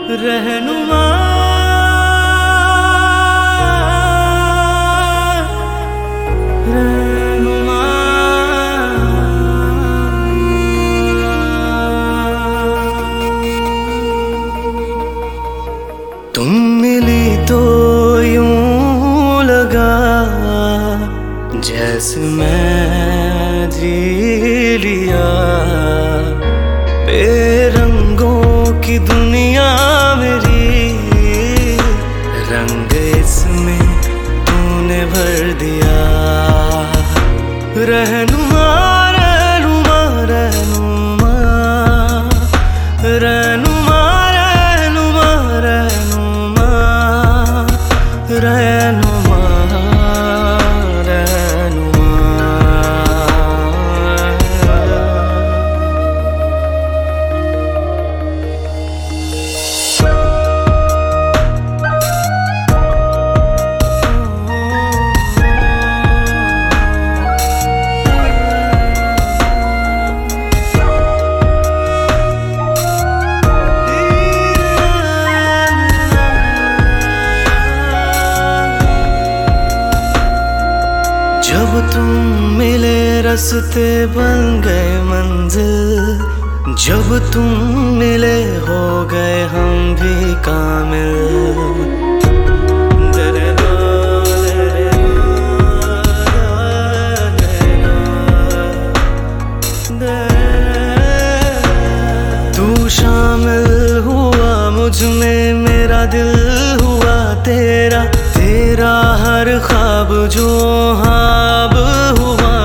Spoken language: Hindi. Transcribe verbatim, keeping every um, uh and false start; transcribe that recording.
रहनुमा रहनुमा। तुम मिली तो यूं लगा जैसे मैं जी लिया। बेरंगों की दुनिया मेरी, रंग इसमें तूने भर दिया। रहनुमा रहनुमा रहनुमा रहनुमा रहनुमा रहनुमा रहनुमा रहनुमा। जब तुम मिले रास्ते बन गए मंजिल, जब तुम मिले हो गए हम भी कामिल। तू शामिल हुआ मुझ में, मेरा दिल हुआ तेरा, तेरा हर ख्वाब जो ख्वाब हुआ।